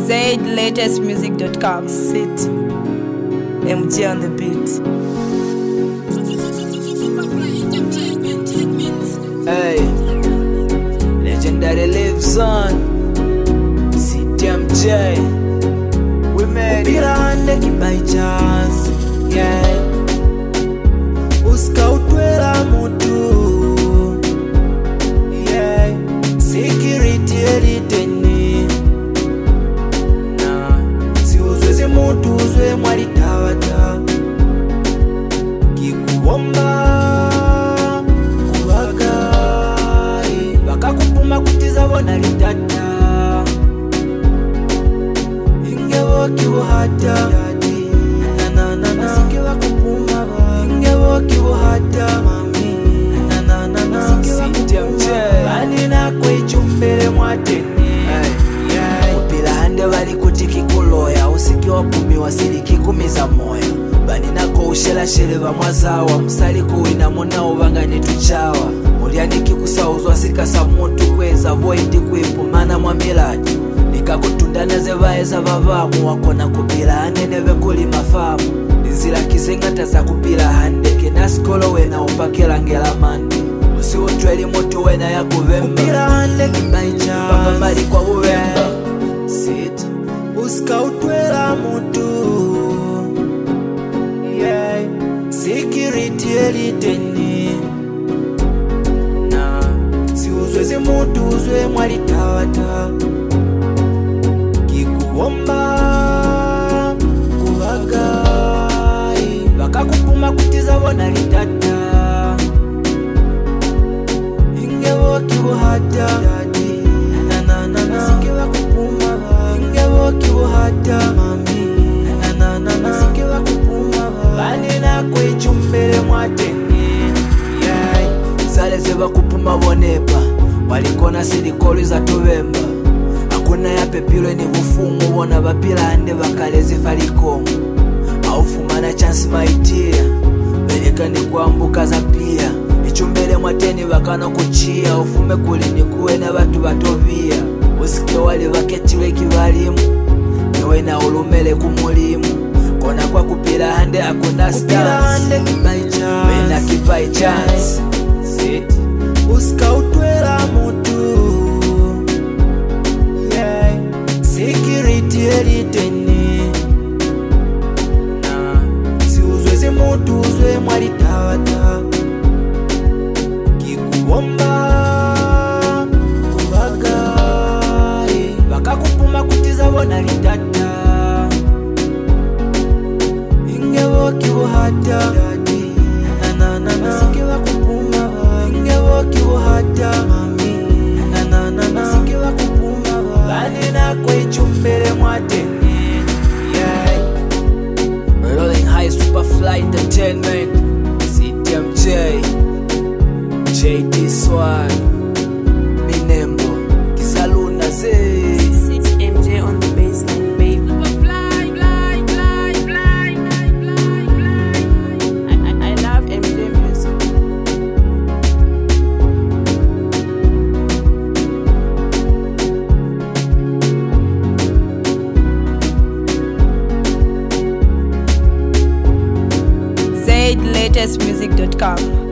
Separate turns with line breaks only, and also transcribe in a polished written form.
ZLatestmusic.com.
Sit. MG on the beat.
Hey, legendary lives on. CTMJ. We made it.
Upirande by chance. Yeah. Uskautwela mutu. Yeah. Security eliteni. Na siuzweze mutu uzwe mwali tawata. Kikuomba kuwagai bakakupuma kutiza bona litata. Ingewo kibuhata Sikiwa kupuma ba Ingewo kibuhata mami Sikiwa kupuma Bani na kwe chumbele mwateni Upila hande wali kutiki kuloya Usikiwa kumi wasili kikumiza moyo Bani nako ushela sheleva mwazawa Musali kuwina muna ubanga nituchawa Mulianiki kusauzwa sikasa mutu kweza Voidi kuipumana mwamilati Nikakutundana zevaye za vavamu Wakona kupila hanene vekuli mafamu Nizila kizengata za kupila handeke Naskolo wena upakela ngela mande Usi utweli mutu wena ya kuvemba Kupila handeke baicha Papa mali kwa uvemba Sit Uska utwela mutu Yeah Security eliteni Na Si uzweze mutu uzwe mwali tawata Kikuomba kuwagai bakakupuma kutiza bona litata. Ingewo kibuhata Sikiwa kupuma ba Ingewo kibuhata mami Sikiwa kupuma ba Bani na kwe chumbele mwateni Zale zeba kupuma bonepa Walikona silikoli za tuvemba Kuna ya pepilo ni bufumu Wona bapila hande bakalezi falikomu Aufumana chance maitia Beleka ni kuambuka za pia Ichumbele mwateni bakano kuchia Ufume kulini kuwe na batu batovia Usike wali baketiwe kivalimu Niwe na ulumele kumulimu Kona kwa kupila hande akuna stance Wena kipai chance Sit Uska utwela mutu Security eliteni Na si uzweze mutu uzwe mwali tawata Kikuomba kuwagai bakakupuma kutiza bona litata. Ingewo kibuhata Sikiwa kupuma ba Ingewo kibuhata mami Sikiwa kupuma ba Bani na kwe chumbele mwateni
Rolling High Superfly Entertainment CTMJ JD Swag Minembo Kisaluna Z
It's MJ on the baseline, baby. I love MJ music. ZLatestmusic.com.